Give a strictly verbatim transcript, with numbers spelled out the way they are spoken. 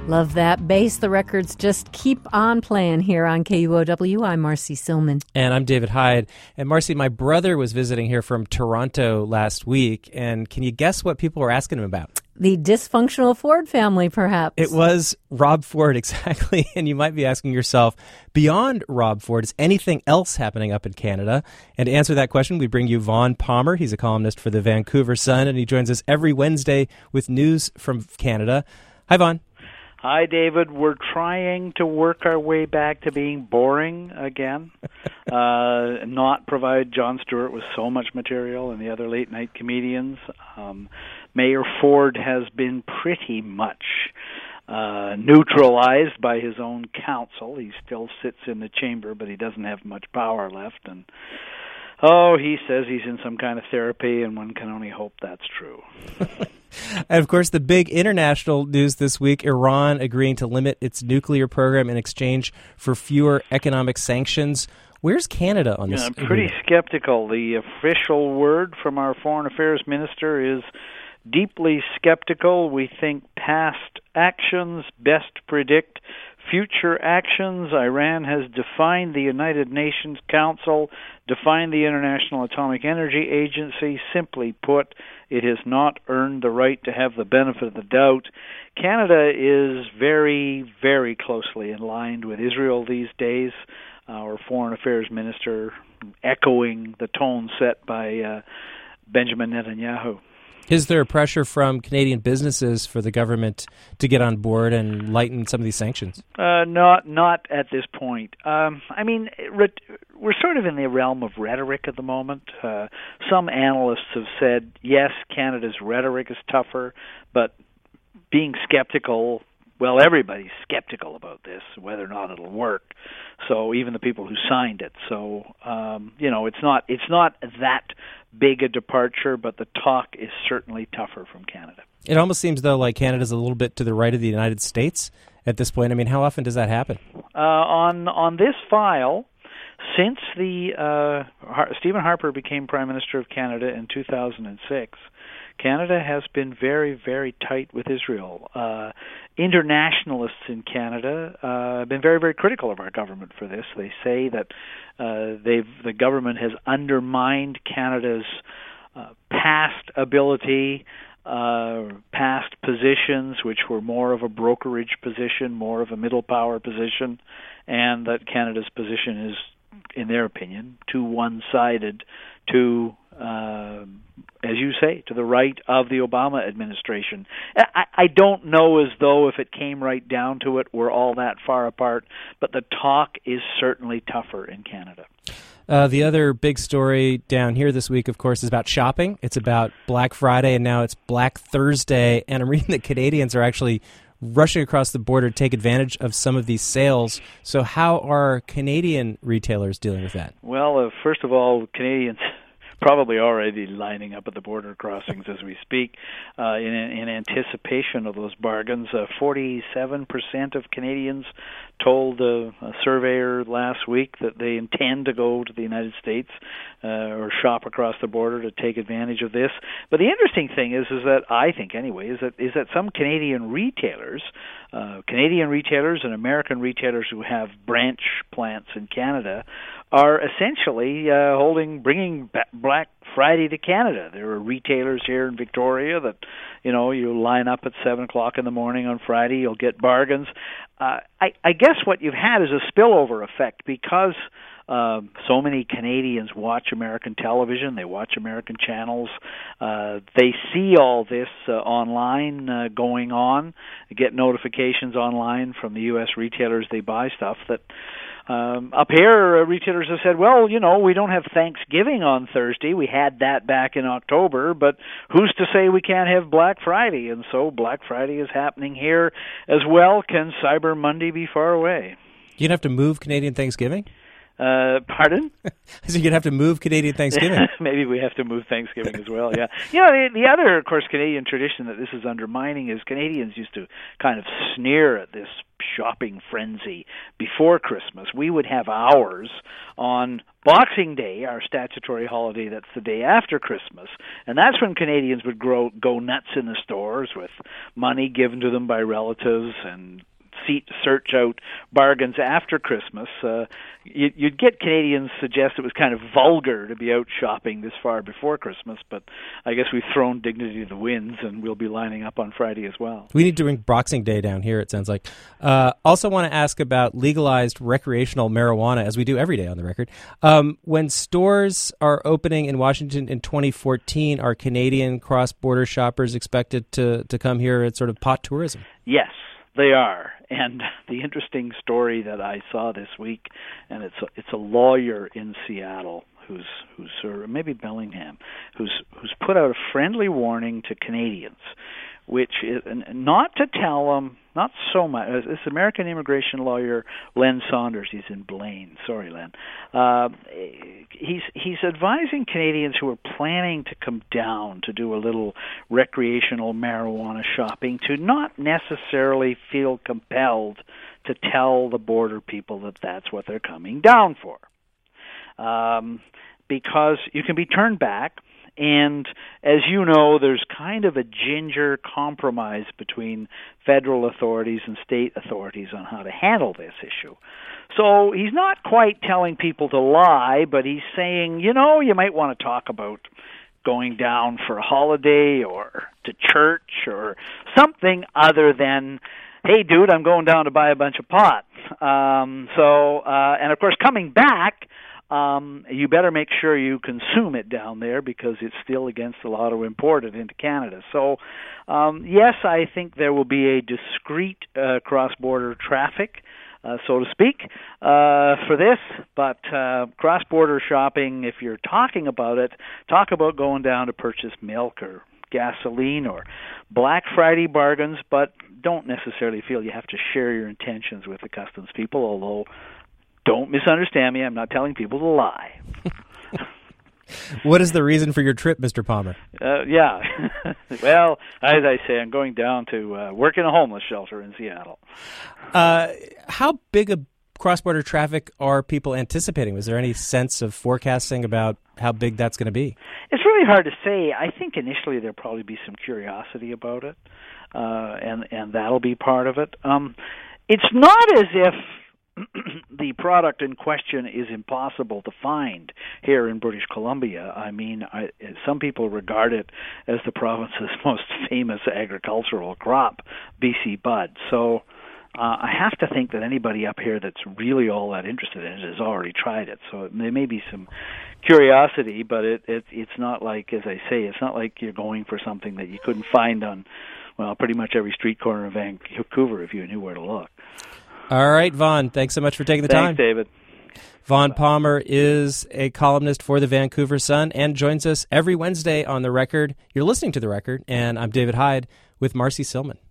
Love that bass. The records just keep on playing here on K U O W. I'm Marcy Silman. And I'm David Hyde. And Marcy, my brother was visiting here from Toronto last week. And can you guess what people were asking him about? The dysfunctional Ford family, perhaps. It was Rob Ford, exactly. And you might be asking yourself, beyond Rob Ford, is anything else happening up in Canada? And to answer that question, we bring you Vaughn Palmer. He's a columnist for the Vancouver Sun, and he joins us every Wednesday with news from Canada. Hi, Vaughn. Hi, David. We're trying to work our way back to being boring again, uh, not provide Jon Stewart with so much material and the other late-night comedians. Um, Mayor Ford has been pretty much uh, neutralized by his own council. He still sits in the chamber, but he doesn't have much power left. And oh, he says he's in some kind of therapy, and one can only hope that's true. And, of course, the big international news this week, Iran agreeing to limit its nuclear program in exchange for fewer economic sanctions. Where's Canada on this? Yeah, I'm pretty skeptical. The official word from our foreign affairs minister is deeply skeptical. We think past actions best predict future actions. Iran has defined the United Nations Council, defined the International Atomic Energy Agency. Simply put, it has not earned the right to have the benefit of the doubt. Canada is very, very closely aligned with Israel these days. Our Foreign Affairs Minister echoing the tone set by uh, Benjamin Netanyahu. Is there a pressure from Canadian businesses for the government to get on board and lighten some of these sanctions? Uh, not not at this point. Um, I mean, we're sort of in the realm of rhetoric at the moment. Uh, some analysts have said, yes, Canada's rhetoric is tougher, but being skeptical, well, everybody's skeptical about this, whether or not it'll work. So even the people who signed it. So, um, you know, it's not it's not that big a departure, but the talk is certainly tougher from Canada. It almost seems, though, like Canada's a little bit to the right of the United States at this point. I mean, how often does that happen? Uh, on on this file, since the uh, Har- Stephen Harper became Prime Minister of Canada in two thousand six, Canada has been very, very tight with Israel. Uh, internationalists in Canada uh, have been very, very critical of our government for this. They say that uh, they've the government has undermined Canada's uh, past ability, uh, past positions, which were more of a brokerage position, more of a middle power position, and that Canada's position is, in their opinion, too one-sided, too Uh, as you say, to the right of the Obama administration. I, I don't know as though if it came right down to it, we're all that far apart, but the talk is certainly tougher in Canada. Uh, the other big story down here this week, of course, is about shopping. It's about Black Friday, and now it's Black Thursday, and I'm reading that Canadians are actually rushing across the border to take advantage of some of these sales. So how are Canadian retailers dealing with that? Well, uh, first of all, Canadians probably already lining up at the border crossings as we speak uh, in, in anticipation of those bargains. Uh, forty-seven percent of Canadians told uh, a surveyor last week that they intend to go to the United States uh, or shop across the border to take advantage of this. But the interesting thing is, is that I think anyway, is that is that some Canadian retailers, uh, Canadian retailers and American retailers who have branch plants in Canada, are essentially uh, holding, bringing Black Friday to Canada. There are retailers here in Victoria that, you know, you line up at seven o'clock in the morning on Friday, you'll get bargains. Uh, I, I guess what you've had is a spillover effect because uh, so many Canadians watch American television, they watch American channels, uh, they see all this uh, online uh, going on, they get notifications online from the U S retailers they buy stuff that Um, up here, uh, retailers have said, well, you know, we don't have Thanksgiving on Thursday. We had that back in October, but who's to say we can't have Black Friday? And so Black Friday is happening here as well. Can Cyber Monday be far away? You'd have to move Canadian Thanksgiving? Uh, pardon? So you're going to have to move Canadian Thanksgiving. Maybe we have to move Thanksgiving as well, yeah. You know, the, the other, of course, Canadian tradition that this is undermining is Canadians used to kind of sneer at this shopping frenzy before Christmas. We would have ours on Boxing Day, our statutory holiday that's the day after Christmas, and that's when Canadians would grow, go nuts in the stores with money given to them by relatives and seat search out bargains after Christmas. Uh, you, you'd get Canadians suggest it was kind of vulgar to be out shopping this far before Christmas, but I guess we've thrown dignity to the winds, and we'll be lining up on Friday as well. We need to bring Boxing Day down here, it sounds like. Uh, also want to ask about legalized recreational marijuana, as we do every day on the record. Um, when stores are opening in Washington in twenty fourteen, are Canadian cross-border shoppers expected to, to come here at sort of pot tourism? Yes. They are, and the interesting story that I saw this week, and it's a, it's a lawyer in Seattle who's who's or maybe Bellingham, who's who's put out a friendly warning to Canadians, which is not to tell them, not so much. This American immigration lawyer Len Saunders, he's in Blaine. Sorry, Len. Uh, he's he's advising Canadians who are planning to come down to do a little recreational marijuana shopping to not necessarily feel compelled to tell the border people that that's what they're coming down for, um, because you can be turned back. And as you know, there's kind of a ginger compromise between federal authorities and state authorities on how to handle this issue. So he's not quite telling people to lie, but he's saying, you know, you might want to talk about going down for a holiday or to church or something other than, hey, dude, I'm going down to buy a bunch of pot. Um, so, uh, and of course, coming back, Um, you better make sure you consume it down there because it's still against the law to import it into Canada. So, um, yes, I think there will be a discrete uh, cross-border traffic, uh, so to speak, uh, for this. But uh, cross-border shopping, if you're talking about it, talk about going down to purchase milk or gasoline or Black Friday bargains, but don't necessarily feel you have to share your intentions with the customs people, although don't misunderstand me. I'm not telling people to lie. What is the reason for your trip, Mister Palmer? Uh, yeah. Well, as I say, I'm going down to uh, work in a homeless shelter in Seattle. Uh, how big a cross-border traffic are people anticipating? Was there any sense of forecasting about how big that's going to be? It's really hard to say. I think initially there'll probably be some curiosity about it, uh, and, and that'll be part of it. Um, it's not as if the product in question is impossible to find here in British Columbia. I mean, I, some people regard it as the province's most famous agricultural crop, B C bud. So uh, I have to think that anybody up here that's really all that interested in it has already tried it. So there may be some curiosity, but it, it it's not like, as I say, it's not like you're going for something that you couldn't find on, well, pretty much every street corner of Vancouver if you knew where to look. All right, Vaughn, thanks so much for taking the Thanks, time. David. Vaughn Palmer is a columnist for the Vancouver Sun and joins us every Wednesday on The Record. You're listening to The Record, and I'm David Hyde with Marcy Silman.